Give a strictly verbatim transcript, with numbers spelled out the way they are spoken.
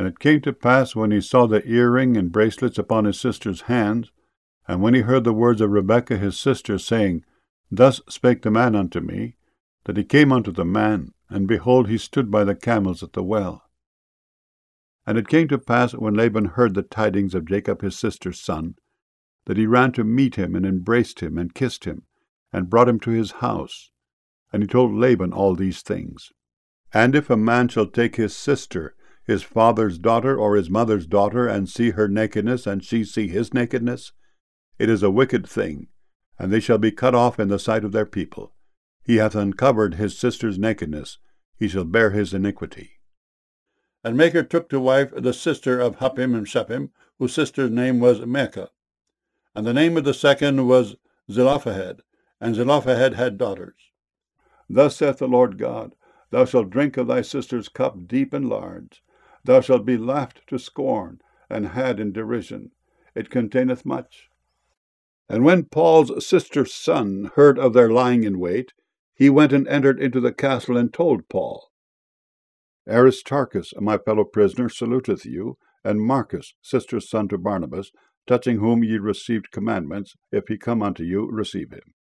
And it came to pass, when he saw the earring and bracelets upon his sister's hands, and when he heard the words of Rebekah his sister, saying, Thus spake the man unto me, that he came unto the man, and behold, he stood by the camels at the well. And it came to pass, when Laban heard the tidings of Jacob his sister's son, that he ran to meet him, and embraced him, and kissed him, and brought him to his house. And he told Laban all these things. And if a man shall take his sister, his father's daughter, or his mother's daughter, and see her nakedness, and she see his nakedness, it is a wicked thing, and they shall be cut off in the sight of their people. He hath uncovered his sister's nakedness, he shall bear his iniquity. And Machir took to wife the sister of Huppim and Shuppim, whose sister's name was Maachah. And the name of the second was Zelophehad, and Zelophehad had daughters. Thus saith the Lord God, Thou shalt drink of thy sister's cup deep and large. Thou shalt be laughed to scorn, and had in derision. It containeth much. And when Paul's sister's son heard of their lying in wait, he went and entered into the castle, and told Paul. Aristarchus, my fellow prisoner, saluteth you, and Marcus, sister's son to Barnabas, touching whom ye received commandments. If he come unto you, receive him.